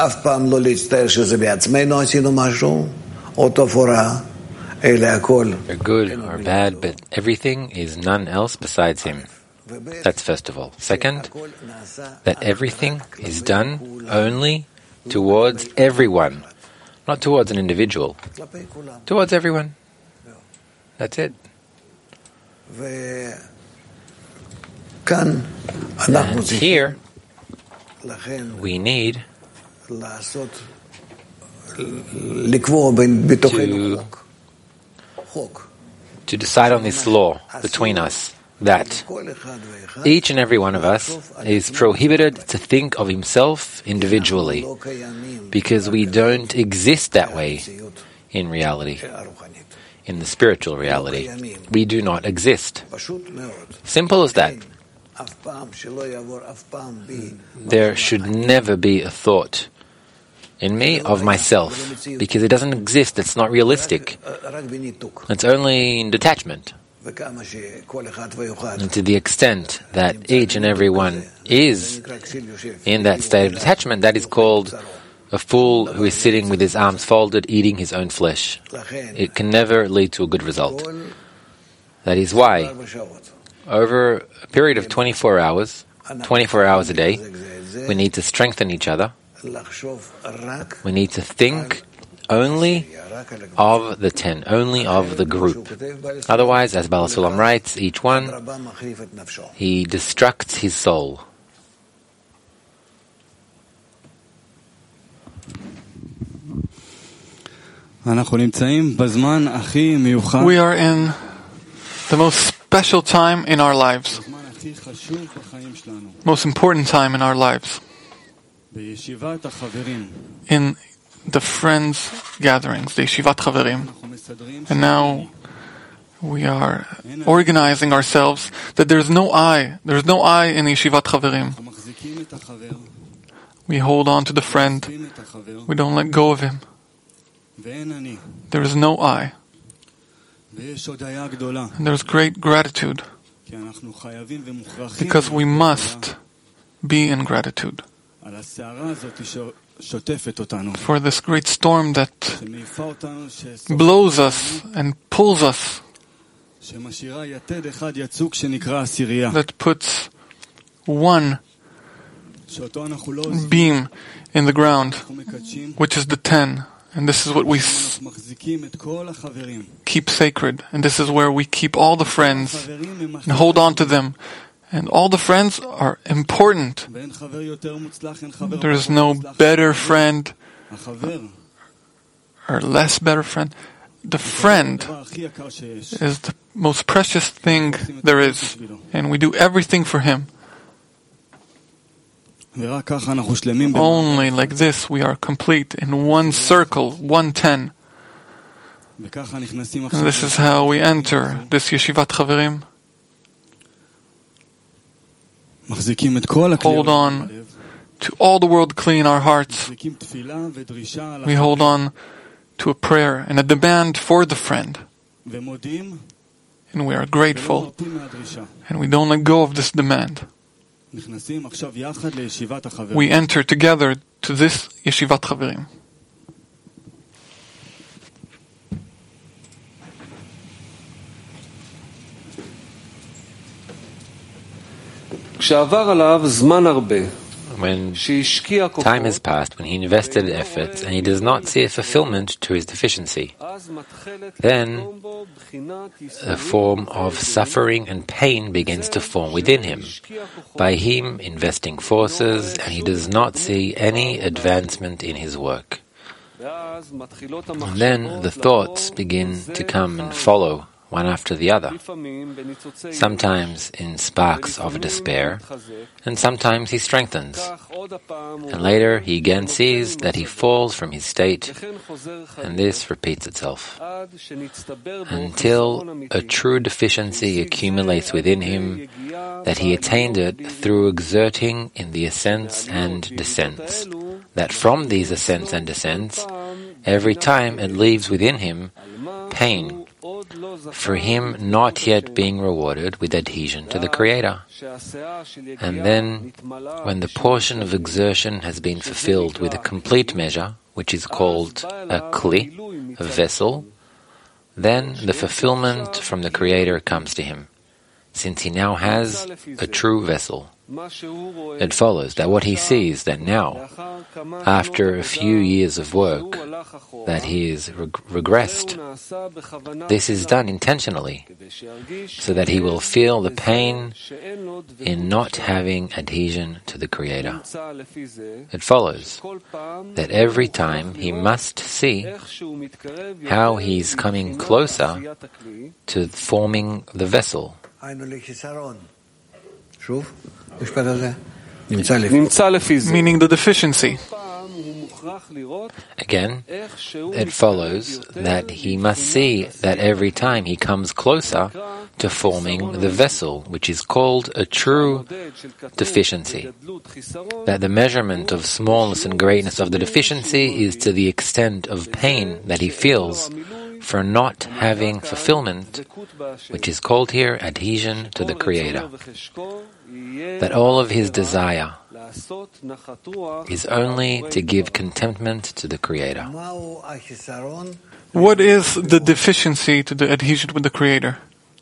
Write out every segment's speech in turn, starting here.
אף פעם לא להצטער שזה בעצמנו עשינו משהו, או טוב או רע, אלא הכל. They're good or bad, but everything is none else besides him. That's first of all. Second, that everything is done only towards everyone, not towards an individual, towards everyone. That's it. And here, we need to decide on this law between us, that each and every one of us is prohibited to think of himself individually, because we don't exist that way in reality, in the spiritual reality. We do not exist. Simple as that. There should never be a thought in me of myself, because it doesn't exist. It's not realistic. It's only in detachment. And to the extent that each and every one is in that state of detachment, that is called a fool who is sitting with his arms folded, eating his own flesh. It can never lead to a good result. That is why, over a period of 24 hours a day, we need to strengthen each other. We need to think only of the 10, only of the group. Otherwise, as Baal Sulam writes, each one, he destructs his soul. We are in the most special time in our lives, most important time in our lives, in the friends gatherings, the Yeshivat Chaverim. And now we are organizing ourselves that there's no I in the Yeshivat Chaverim. We hold on to the friend, we don't let go of him. There is no I. And there's great gratitude, because we must be in gratitude for this great storm that blows us and pulls us, that puts one beam in the ground, which is the 10. And this is what we keep sacred. And this is where we keep all the friends and hold on to them. And all the friends are important. There is no better friend or less better friend. The friend is the most precious thing there is. And we do everything for him. Only like this we are complete in one circle, 110. And this is how we enter this Yeshivat Chaverim. Hold on to all the world clean our hearts. We hold on to a prayer and a demand for the friend. And we are grateful. And we don't let go of this demand. We enter together to this Yeshivat Chaverim. When time has passed, when he invested efforts and he does not see a fulfillment to his deficiency, then a form of suffering and pain begins to form within him, by him investing forces, and he does not see any advancement in his work. And then the thoughts begin to come and follow one after the other, sometimes in sparks of despair, and sometimes he strengthens. And later he again sees that he falls from his state, and this repeats itself, until a true deficiency accumulates within him, that he attained it through exerting in the ascents and descents, that from these ascents and descents, every time it leaves within him pain, for him not yet being rewarded with adhesion to the Creator. And then, when the portion of exertion has been fulfilled with a complete measure, which is called a kli, a vessel, then the fulfillment from the Creator comes to him, since he now has a true vessel. It follows that what he sees that now, after a few years of work, that he is regressed, this is done intentionally, so that he will feel the pain in not having adhesion to the Creator. It follows that every time he must see how he is coming closer to forming the vessel. Meaning the deficiency. Again, it follows that he must see that every time he comes closer to forming the vessel, which is called a true deficiency. That the measurement of smallness and greatness of the deficiency is to the extent of pain that he feels for not having fulfillment, which is called here adhesion to the Creator. That all of his desire is only to give contentment to the Creator. What is the deficiency to the adhesion with the Creator?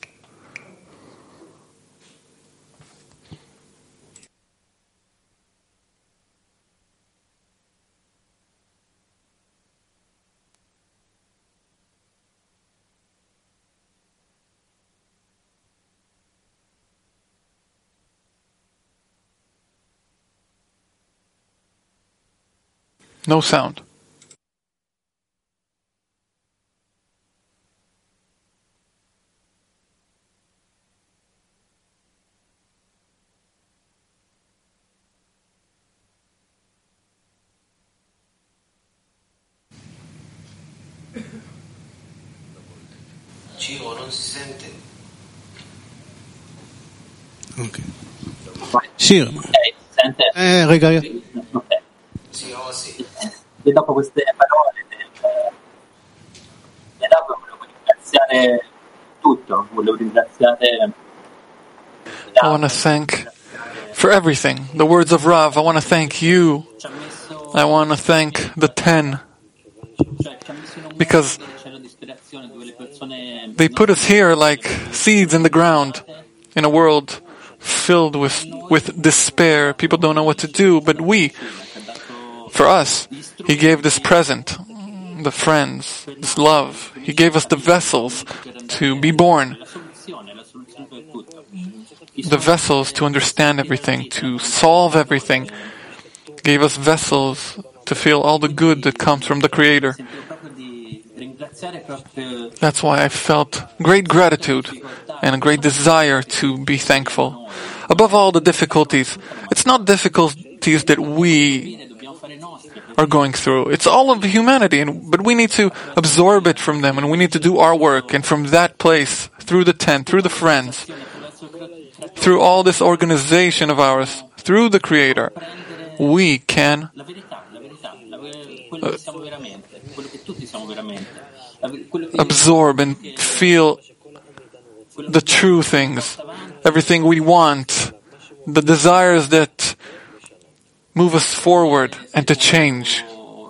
No sound. Ciro, non si sente. Ok. Ciro. Sente? Raga. Ok. Sì, oh sì. E dopo queste parole volevo ringraziare tutto, volevo ringraziare I want to thank for everything. The words of Rav, I want to thank you. I want to thank the 10. Because they put us here like seeds in the ground in a world filled with despair. People don't know what to do, but for us, He gave this present, the friends, this love. He gave us the vessels to be born, the vessels to understand everything, to solve everything. Gave us vessels to feel all the good that comes from the Creator. That's why I felt great gratitude and a great desire to be thankful. Above all the difficulties, it's not difficulties that we are going through. It's all of humanity, but we need to absorb it from them, and we need to do our work. And from that place, through the tent, through the friends, through all this organization of ours, through the Creator, we can absorb and feel the true things, everything we want, the desires that move us forward and to change.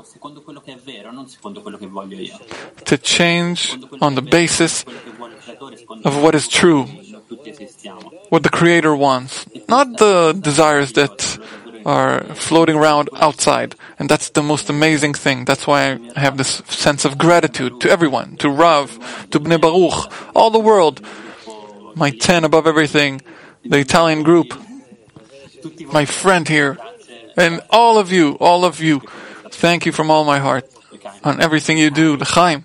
To change on the basis of what is true, what the Creator wants, not the desires that are floating around outside. And that's the most amazing thing. That's why I have this sense of gratitude to everyone, to Rav, to Bnei Baruch, all the world, my 10 above everything, the Italian group, my friend here, and all of you, thank you from all my heart on everything you do, L'chaim.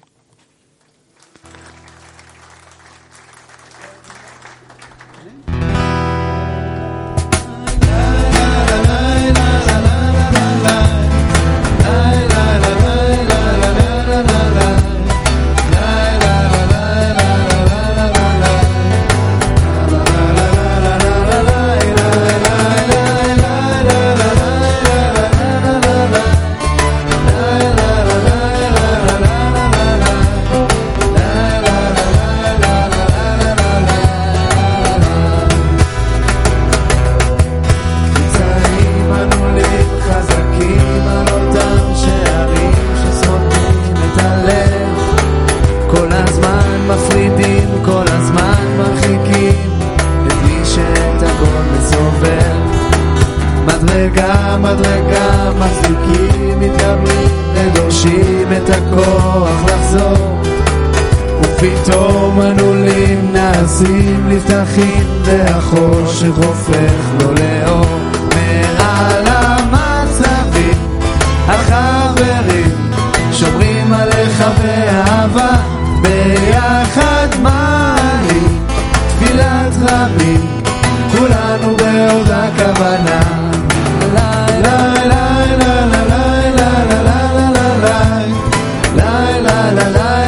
מדרגה מדרגה מחזיקים מתקבלים ודורשים את הכוח לחזור ופתאום הנעולים נעשים נפתחים והחושך הופך לו לאור מעל המצבים החברים שומרים עליך באהבה ביחד מעלים תפילת רבים כולנו באותה כוונה לה לה לה לה לה לה לה לה לה לה לה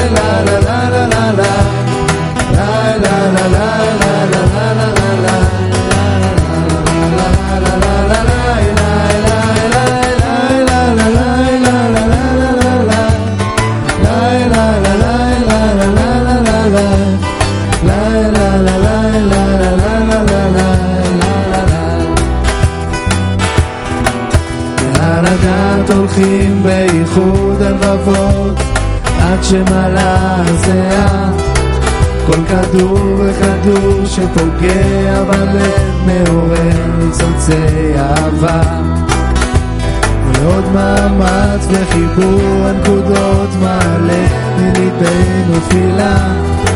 הולכים בייחוד הלבבות עד שמלא הזיעה כל כדור וכדור שפוגע בלב מעורר ניצוצי אהבה ועוד מאמץ וחיבור הנקודות מעלה מליבנו תפילה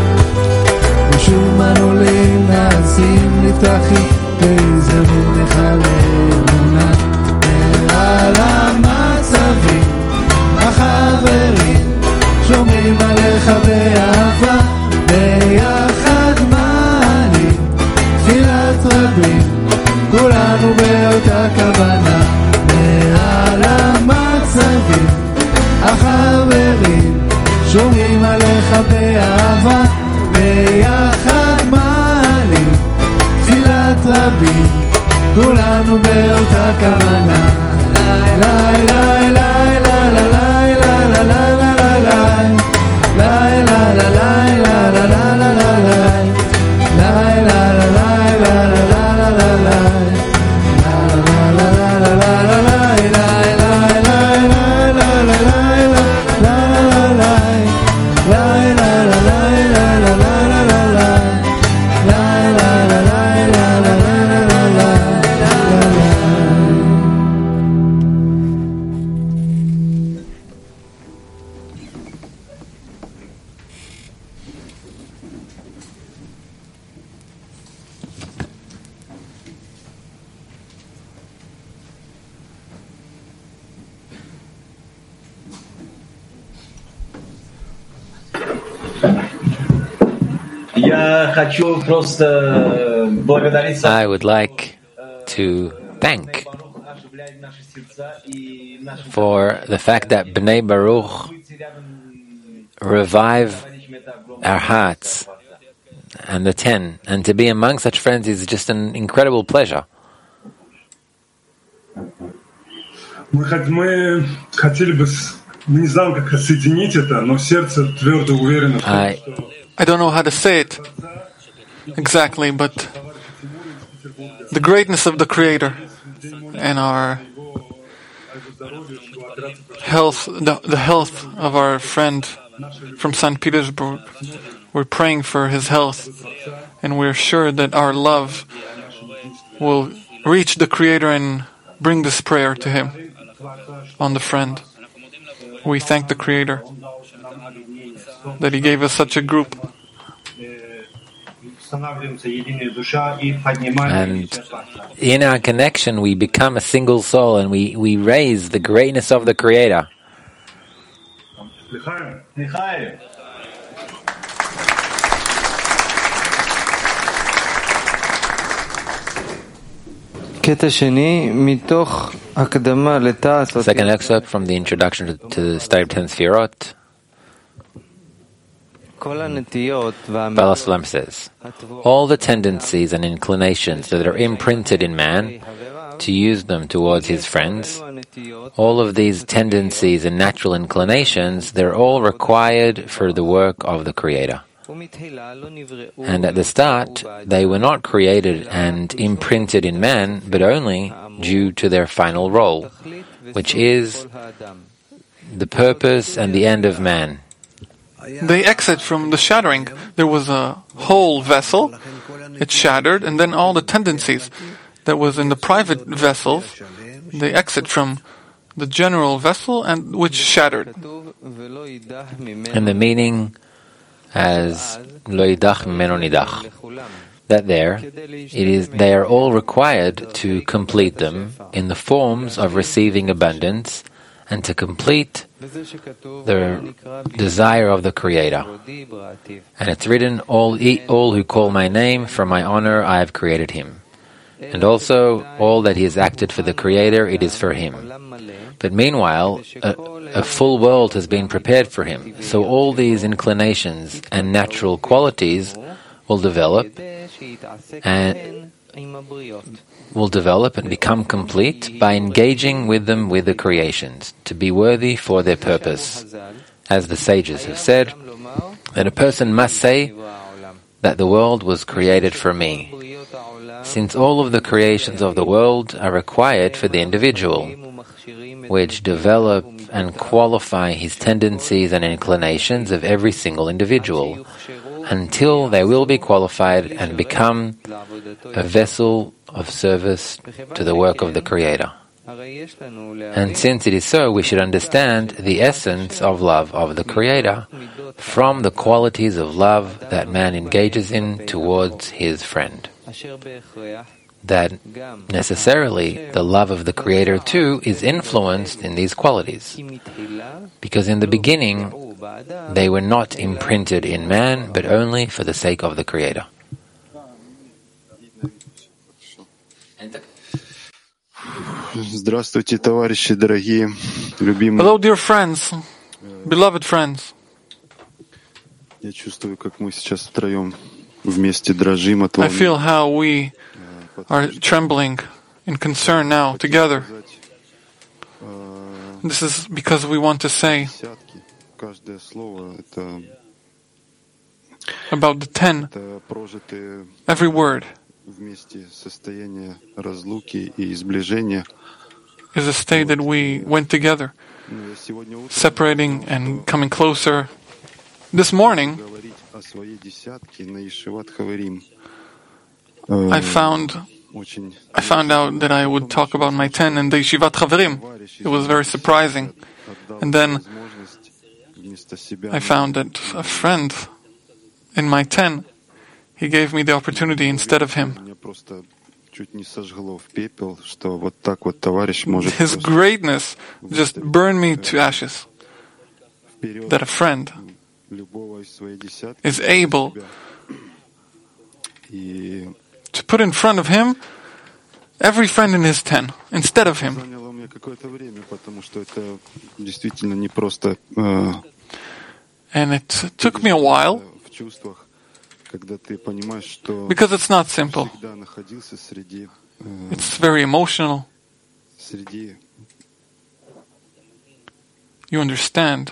ושוב מנעולים נעשים נפתחים ויזרמו נחלה אמונה מעל המצבים החברים שומרים עליך באהבה ביחד מעלים תפילת רבים כולנו באותה כוונה מעל המצבים החברים שומרים עליך באהבה ביחד מעלים תפילת רבים כולנו באותה כוונה לה לה לה לה לה לה לה לה I would like to thank for the fact that Bnei Baruch revive our hearts and the 10, and to be among such friends is just an incredible pleasure. I don't know how to say it exactly, but the greatness of the Creator and our health, the health of our friend from St. Petersburg, we're praying for his health, and we're sure that our love will reach the Creator and bring this prayer to him on the friend. We thank the Creator that he gave us such a group. And in our connection, we become a single soul, and we raise the greatness of the Creator. Second excerpt from the introduction to the study of 10 Sfirot. Baal Salam says, all the tendencies and inclinations that are imprinted in man, to use them towards his friends, all of these tendencies and natural inclinations, they're all required for the work of the Creator. And at the start, they were not created and imprinted in man, but only due to their final role, which is the purpose and the end of man. They exit from the shattering. There was a whole vessel, it shattered, and then all the tendencies that was in the private vessels, they exit from the general vessel and which shattered. And the meaning as lo yidach mimeno nidach, that they are all required to complete them in the forms of receiving abundance and to complete the desire of the Creator. And it's written, all who call my name, for my honor I have created him. And also, all that he has acted for the Creator, it is for him. But meanwhile, a full world has been prepared for him. So all these inclinations and natural qualities will develop and become complete by engaging with them with the creations, to be worthy for their purpose. As the sages have said, that a person must say that the world was created for me, since all of the creations of the world are required for the individual, which develop and qualify his tendencies and inclinations of every single individual, until they will be qualified and become a vessel of service to the work of the Creator. And since it is so, we should understand the essence of love of the Creator from the qualities of love that man engages in towards his friend. That necessarily the love of the Creator too is influenced in these qualities, because in the beginning they were not imprinted in man, but only for the sake of the Creator. Здравствуйте, товарищи дорогие, любимые. Hello, dear friends, beloved friends. Я чувствую, как мы сейчас втроем вместе дрожим от I волнения. feel how we are trembling in concern now together. This is because we want to say Каждое слово — это about the 10, прожитые every word вместе состояние разлуки и сближения. is a state that we went together, Я сегодня утром separating and coming closer. This morning, говорить о своей десятке на Ешиват Хаверим. I found out that I would talk about my 10 in the Yeshivat Chaverim. It was very surprising. And then I found that a friend in my 10, he gave me the opportunity instead of him. Меня просто чуть не сожгло в пепел, что вот так вот товарищ может His greatness just burned me to ashes. That a friend любого из своей десятки is able и to put in front of him every friend in his 10 instead of him. заняло мне какое-то время, потому что это действительно не просто And it took me a while, в чувствах, когда ты понимаешь, что because it's not simple. всегда находился среди It's very emotional. среди You understand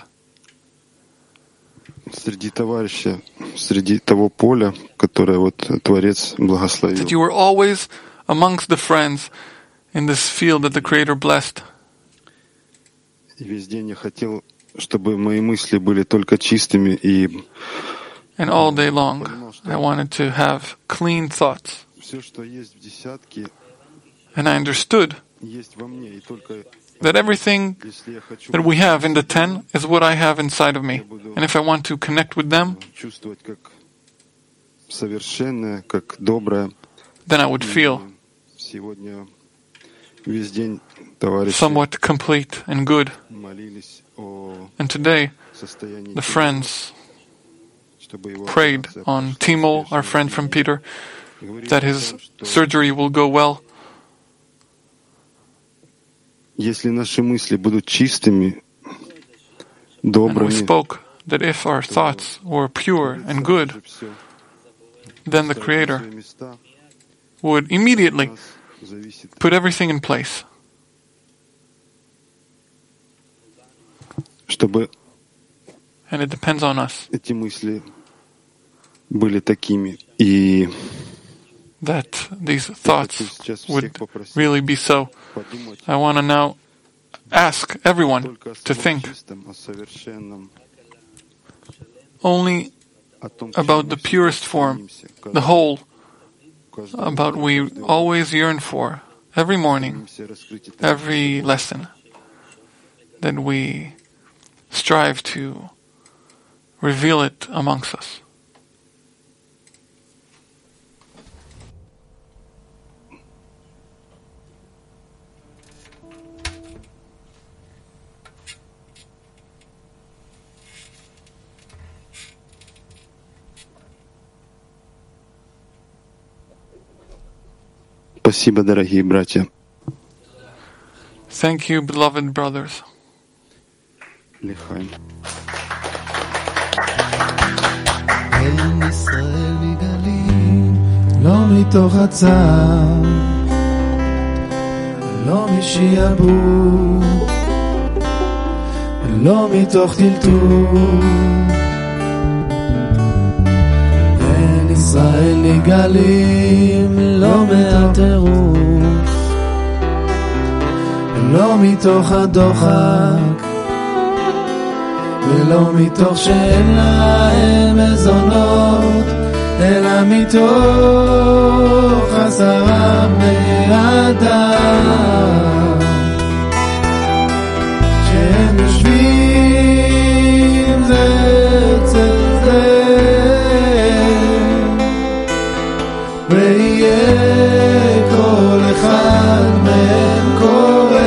среди товарища, среди того поля, которое вот Творец благословил. that you were always amongst the friends in this field that the Creator blessed. И весь день я хотел, чтобы мои мысли были только чистыми, и And all day long, I wanted to have clean thoughts. все, что есть в десятке, And I understood есть во мне, и только that everything если я хочу that we have in the 10 is what I have inside of me. And if I want to connect with them, чувствовать как совершенное, как доброе. then I would feel Сегодня весь день товарищи somewhat complete and good. молились о And today, состоянии the friends чтобы его prayed операция on Timo, our friend from Peter, that his surgery will go well. Если наши мысли будут чистыми, And we добрыми, spoke that if our thoughts were pure and good, все then the Creator would immediately зависит. put everything in place. Чтобы And it depends on us эти мысли были такими. И that these thoughts would really be so. подумать I want to now ask everyone только о to самом think чистом, о совершенном, only о том, about the purest form, the whole, about we always yearn for, every morning, every lesson, that we strive to reveal it amongst us. Спасибо, дорогие братья. Thank you, beloved brothers. Лихаим. אין ישראל מגלים, לא מתוך הצער, לא משעבוד, לא מתוך טלטול. אין ישראל נגלים, לא מהטירוף, לא מתוך הדוחק, ולא מתוך שאין להם מזונות, אלא מתוך 10 בני אדם, שהם יושבים זה אצל זה, ויהיה כל אחד מהם קורא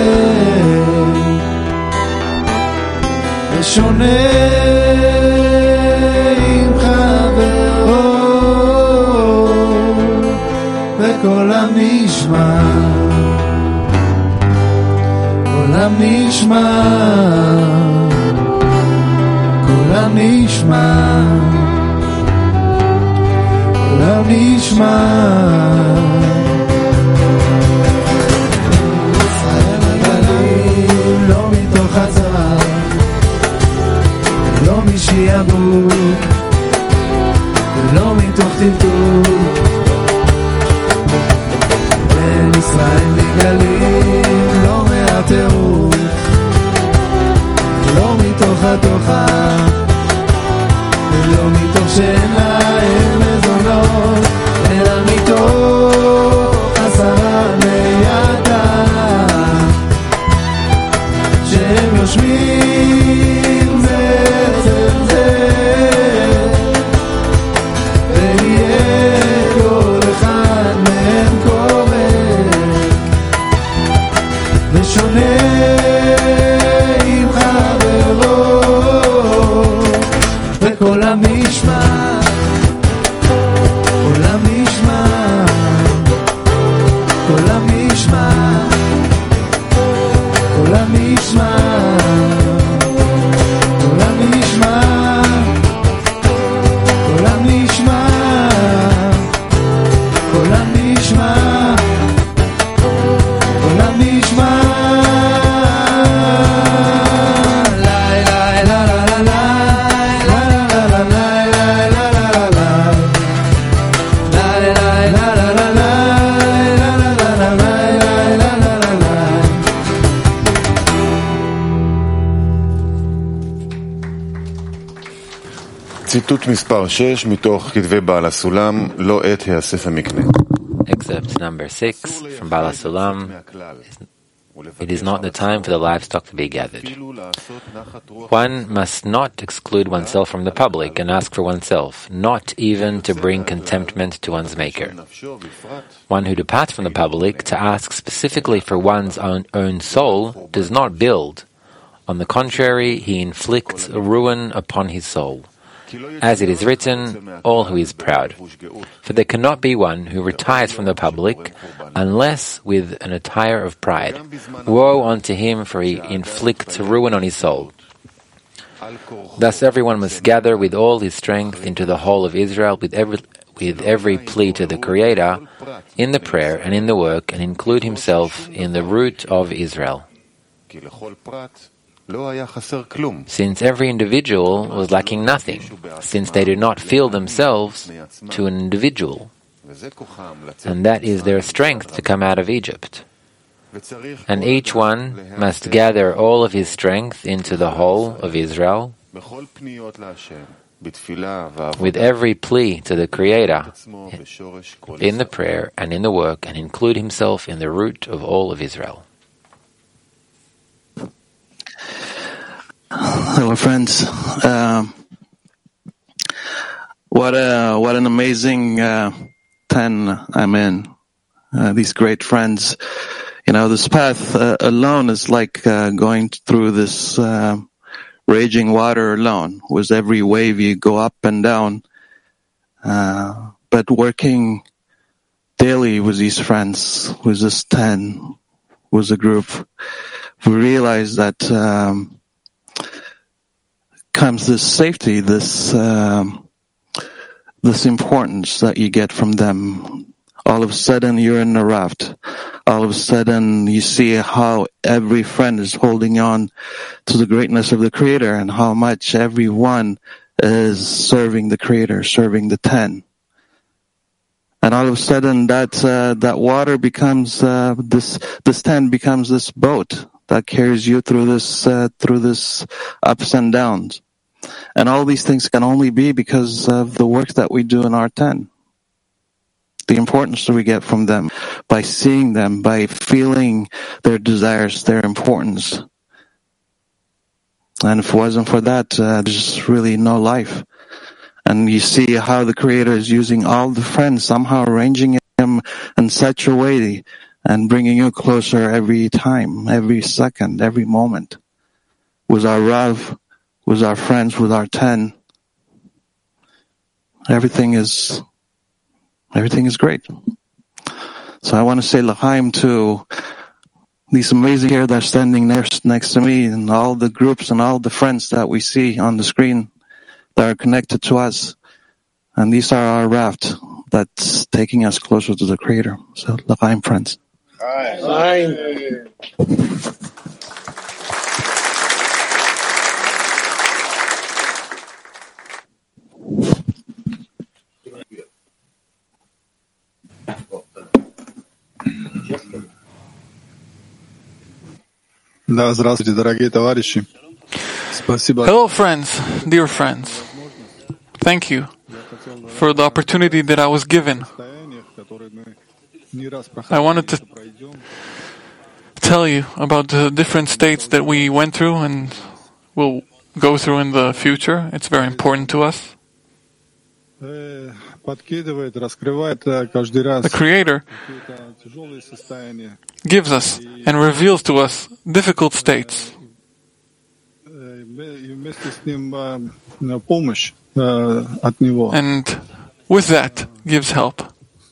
ושונה עם חברו, וכל המשמע, כל המשמע, כל המשמע, כל המשמע. ישראל הגלים לא מתוך הצער, לא משעבוד, ולא מתוך טלטול. בין ישראל מגלים לא מהטירוף, לא מתוך הדוחק, ולא מתוך שאין להם מזונות, אלא מתוך 10 בני אדם, שהם יושבים זה אצל זה, ויהיה כל אחד מהם קורא ושונה עם חברו, וכל המשמע, כל המשמע, כל המשמע, כל המשמע, כל המשמע, כל המשמע, כל המשמע, כל המשמע. ציטוט מספר 6 מתוך כתבי בעל הסולם, לא עת היאסף המקנה. Excerpt number 6 from Baal HaSulam. It is not the time for the livestock to be gathered. One must not exclude oneself from the public and ask for oneself, not even to bring contentment to one's maker. One who departs from the public to ask specifically for one's own soul does not build. On the contrary, he inflicts ruin upon his soul. As it is written, all who is proud. For there cannot be one who retires from the public unless with an attire of pride. Woe unto him, for he inflicts ruin on his soul. Thus everyone must gather with all his strength into the whole of Israel with every plea to the Creator in the prayer and in the work, and include himself in the root of Israel. Since every individual was lacking nothing, since they do not feel themselves to an individual, and that is their strength to come out of Egypt. And each one must gather all of his strength into the whole of Israel with every plea to the Creator in the prayer and in the work, and include himself in the root of all of Israel. Hello, friends. What an amazing 10 I'm in. These great friends. This path alone is like going through this raging water alone. With every wave you go up and down. But working daily with these friends, with this 10, with a group, we realize that comes this safety, this importance that you get from them. All of a sudden you're in a raft. All of a sudden you see how every friend is holding on to the greatness of the Creator, and how much everyone is serving the Creator, serving the 10. And all of a sudden that water becomes this 10 becomes this boat that carries you through this ups and downs. And all these things can only be because of the work that we do in our 10. The importance that we get from them, by seeing them, by feeling their desires, their importance. And if it wasn't for that, there's really no life. And you see how the Creator is using all the friends, somehow arranging them in such a way and bringing you closer every time, every second, every moment. With our Rav, with our friends, with our 10, everything is great. So I want to say l'chaim to these amazing here that are standing next to me, and all the groups and all the friends that we see on the screen that are connected to us. And these are our raft that's taking us closer to the Creator. So l'chaim, friends. L'chaim. Hello, friends, dear friends. Thank you for the opportunity that I was given. I wanted to tell you about the different states that we went through and will go through in the future. It's very important to us. The Creator gives us and reveals to us difficult states. And with that gives help.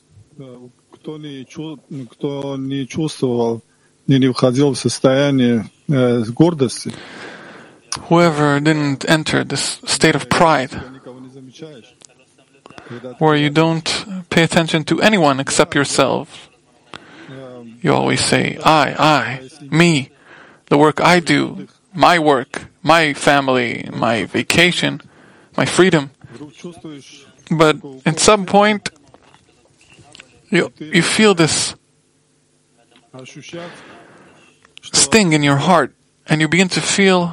Whoever didn't enter this state of pride, where you don't pay attention to anyone except yourself. You always say, I, me, the work I do, my work, my family, my vacation, my freedom. But at some point, you feel this sting in your heart, and you begin to feel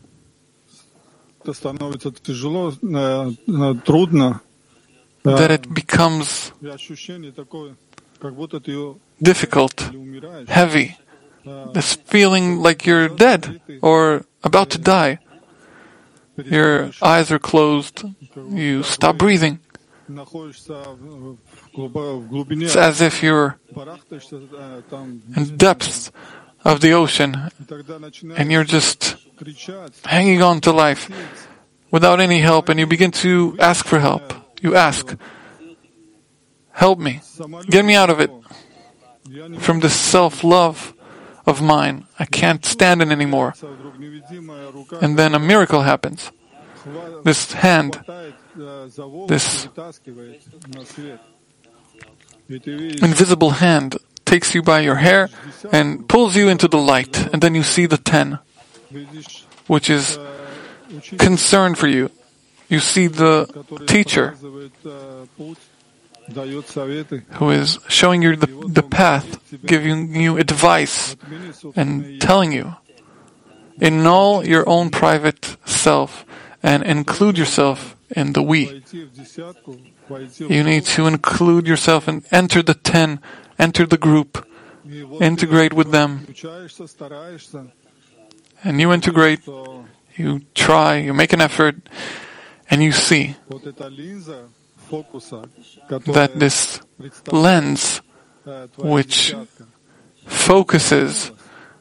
that it becomes difficult, heavy, this feeling like you're dead or about to die. Your eyes are closed, you stop breathing. It's as if you're in the depths of the ocean and you're just hanging on to life without any help, and you begin to ask for help. You ask, help me, get me out of it, from this self-love of mine. I can't stand it anymore. And then a miracle happens. This hand, this invisible hand takes you by your hair and pulls you into the light, and then you see the 10, which is concerned for you. You see the teacher who is showing you the path, giving you advice, and telling you, annul your own private self and include yourself in the we. You need to include yourself and enter the 10, enter the group, integrate with them. And you integrate, you try, you make an effort, and you see that this lens which focuses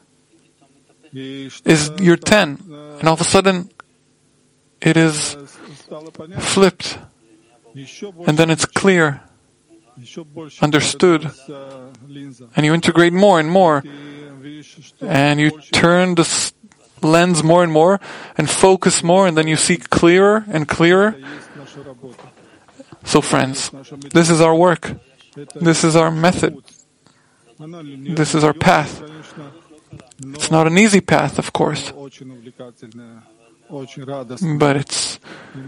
is your 10, and all of a sudden it is flipped, and then it's clear, understood, and you integrate more and more, and you turn the lens more and more, and focus more, and then you see clearer and clearer. So friends, this is our work. This is our method. This is our path. It's not an easy path, of course, but it's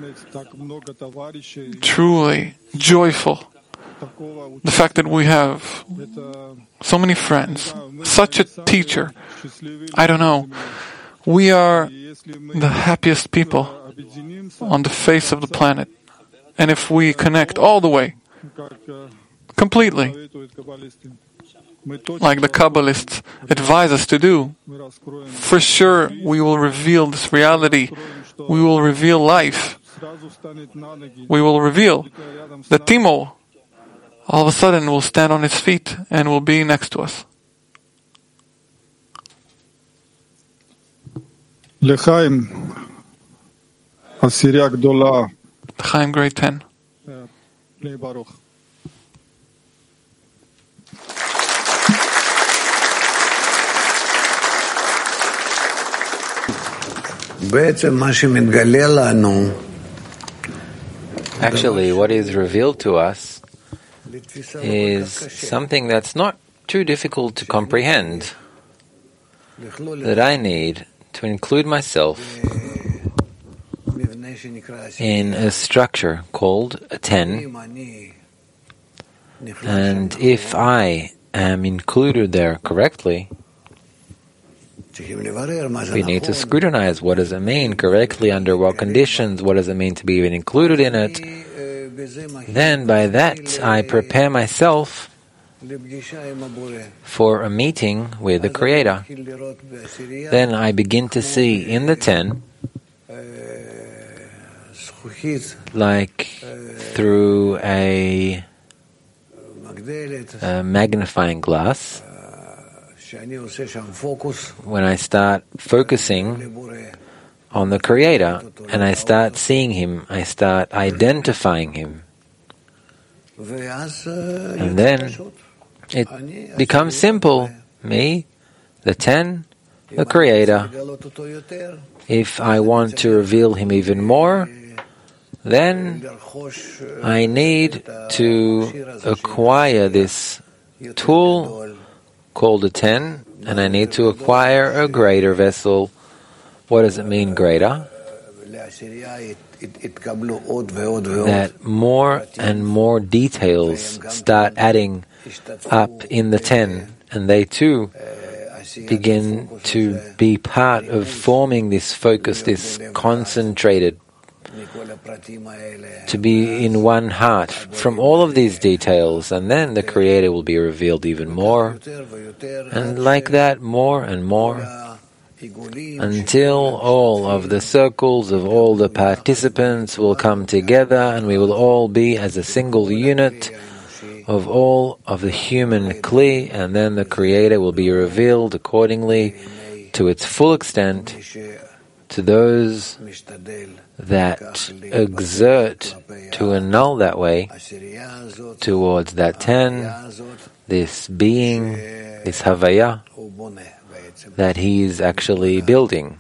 truly joyful. The fact that we have so many friends, such a teacher, I don't know, we are the happiest people on the face of the planet. And if we connect all the way, completely, like the Kabbalists advise us to do, for sure we will reveal this reality. We will reveal life. We will reveal that Timo all of a sudden will stand on his feet and will be next to us. L'chaim, Asiria Gdola. L'chaim, grade 10. Baruch. Actually, what is revealed to us is something that's not too difficult to comprehend, that I need to include myself in a structure called a 10, and if I am included there correctly, we need to scrutinize what does it mean correctly, under what conditions, what does it mean to be even included in it. Then by that I prepare myself for a meeting with the Creator. Then I begin to see in the 10, like through a magnifying glass, when I start focusing on the Creator and I start seeing Him, I start identifying Him. And then it becomes simple. Me, the 10, the Creator. If I want to reveal Him even more, then I need to acquire this tool called a 10, and I need to acquire a greater vessel. What does it mean, greater? That more and more details start adding up in the 10, and they too begin to be part of forming this focus, this concentrated, to be in one heart from all of these details, and then the Creator will be revealed even more, and like that more and more, until all of the circles of all the participants will come together and we will all be as a single unit of all of the human Kli, and then the Creator will be revealed accordingly to its full extent to those that exert to annul that way towards that 10, this being, this Havaya, that he is actually building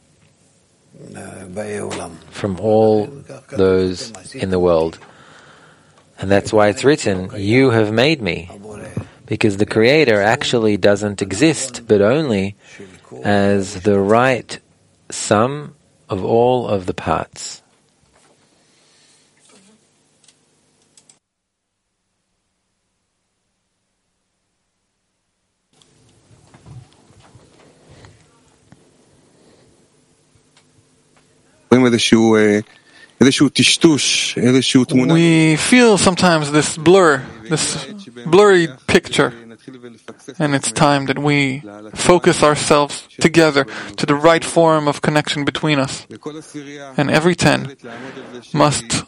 from all those in the world. And that's why it's written, you have made me, because the Creator actually doesn't exist, but only as the right sum of all of the parts. רואים איזשהו we feel sometimes this blurry picture, and it's time that we focus ourselves together to the right form of connection between us. And every 10 must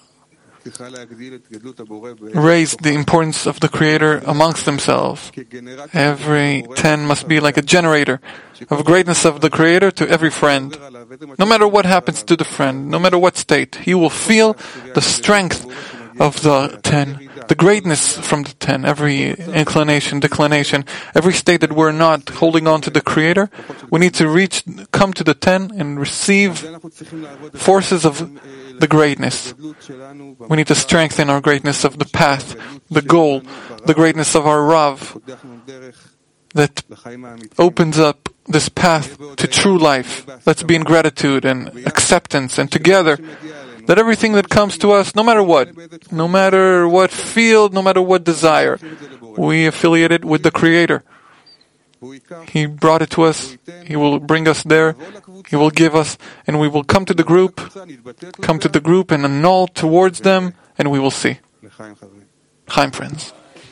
raise the importance of the Creator amongst themselves. Every 10 must be like a generator of greatness of the Creator to every friend. No matter what happens to the friend, no matter what state, he will feel the strength of the 10, the greatness from the 10, every inclination, declination, every state that we're not holding on to the Creator. We need to come to the 10 and receive forces of the greatness. We need to strengthen our greatness of the path, the goal, the greatness of our Rav that opens up this path to true life. Let's be in gratitude and acceptance, and together, that everything that comes to us, no matter what field, no matter what desire, we affiliate it with the Creator. He brought it to us. He will bring us there. He will give us, and we will come to the group and annul towards them, and we will see. Chaim, friends.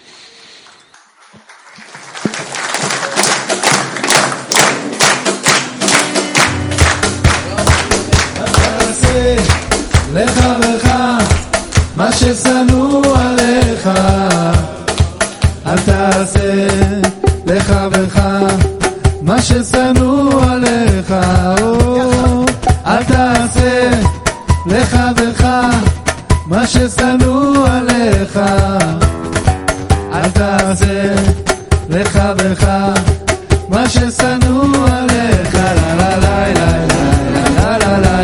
לחברך מה ששנוא עליך, אל תעשה לחברך מה ששנוא עליך, אל תעשה לחברך מה ששנוא עליך, אל תעשה לחברך מה ששנוא עליך, לה לה לה לה לה לה לה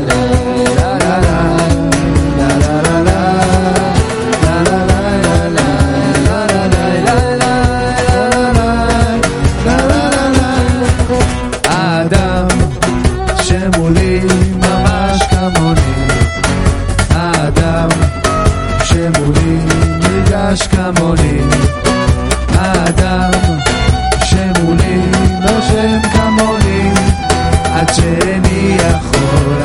כמוני, האדם שמולי לא שם כמוני, עד שאני יכול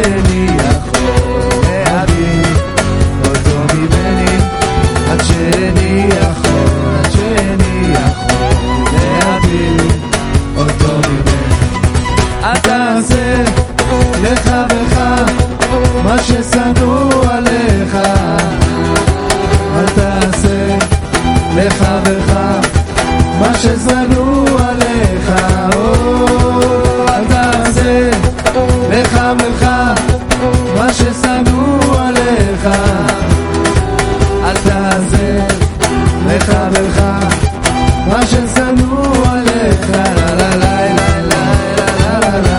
להביא אותו ממני, עד שאני יכול להביא אותו ממני. אל תעשה לחברך מה ששנוא עליך, אל תעשה לחברך מה ששנוא עליך, אל תעשה לחברך מה ששנוא עליך, אל תעשה לחברך מה ששנוא עליך, לה לה לה לה לה לה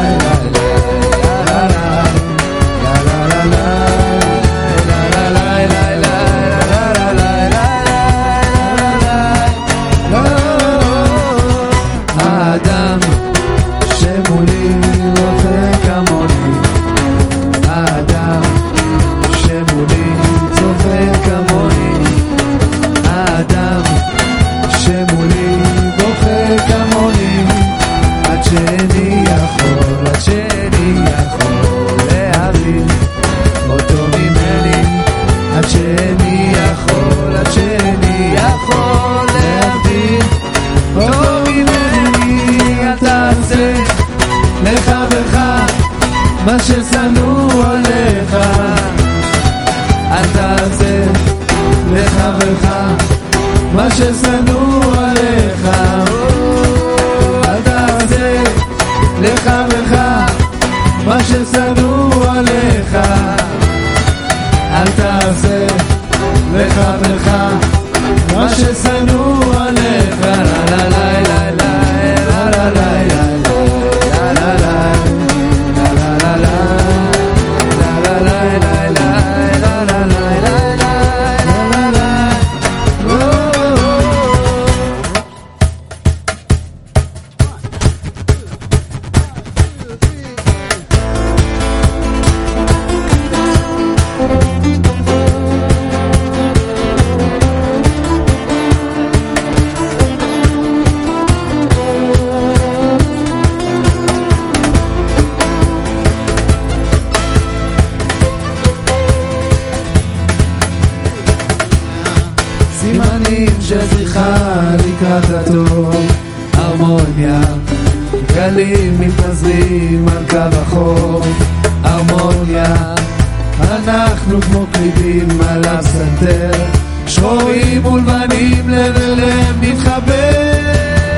מה ששנוא עליך, אל תעשה לחברך מה ששנוא עליך, אל תעשה לחברך מה ששנוא עליך, אל תעשה לחברך מה ששנוא עליך, לה לה לה לה לה לה לה לה לה. לקראת הטוב, הרמוניה, גלים מתנזרים על קו החוף, הרמוניה, אנחנו כמו קלידים על הפסנתר, שחורים ולבנים לב אל לב מתחבר,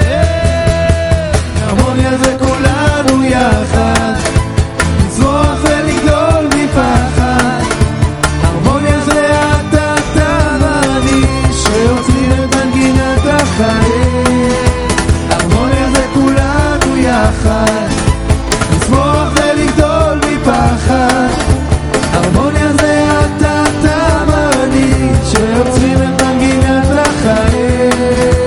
הרמוניה זה כולנו יחד, לצמוח ולגדול מפחד, הרמוניה זה אתה ואני שיוצרים את מנגינת החיים, הרמוניה זה כולנו יחד, לצמוח ולגדול מפחד, הרמוניה זה אתה ואני שיוצרים את מנגינת החיים,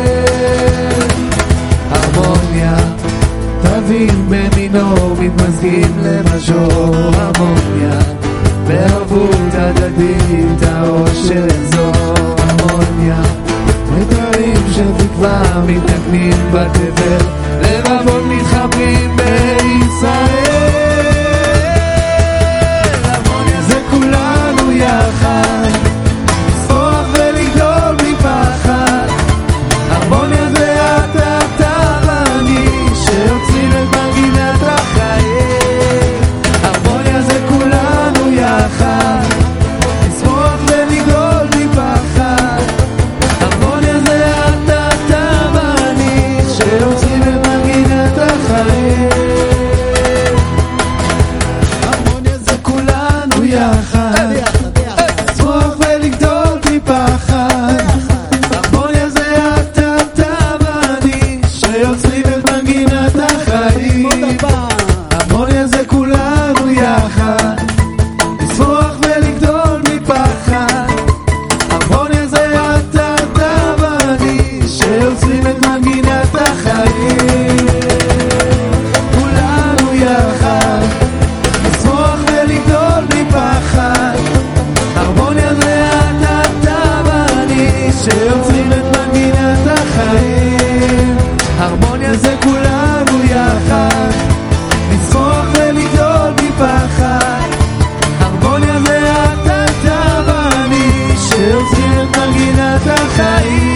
הרמוניה תווים במינור מתמזגים למשור, הרמוניה בערבות הדדית האושר יחזור, הרמוניה מיתרים של תקווה מתנגנים בתבל, לבבות מתחברים בישראל, הרמוניה זה כולנו יחד, לצמוח ולגדול מפחד, הרמוניה זה אתה ואני שיוצרים את מנגינת החיים, הרמוניה זה כולנו יחד, לצמוח ולגדול מפחד, הרמוניה זה אתה ואני שיוצרים את מנגינת החיים, הרמוניה זה כולנו יחד, לצמוח ולגדול מפחד, הרמוניה זה אתה ואני שיוצרים את מנגינת החיים, הרמוניה זה כולנו יחד, לצמוח ולגדול מפחד, הרמוניה זה אתה ואני שיוצרים את מנגינת החיים, כולנו יחד, לצמוח ולגדול מפחד, הרמוניה זה אתה ואני שיוצרים את מנגינת החיים, הרמוניה זה כולנו יחד, לצמוח ולגדול מפחד, הרמוניה זה אתה ואני שיוצרים את מנגינת החיים.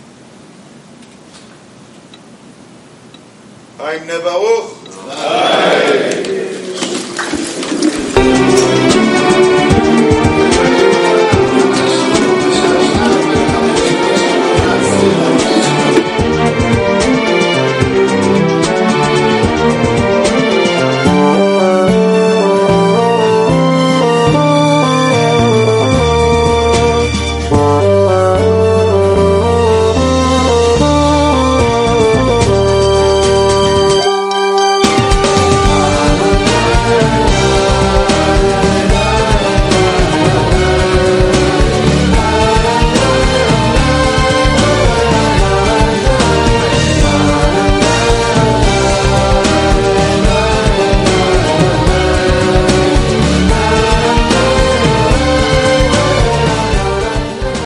Aim Nebaruch.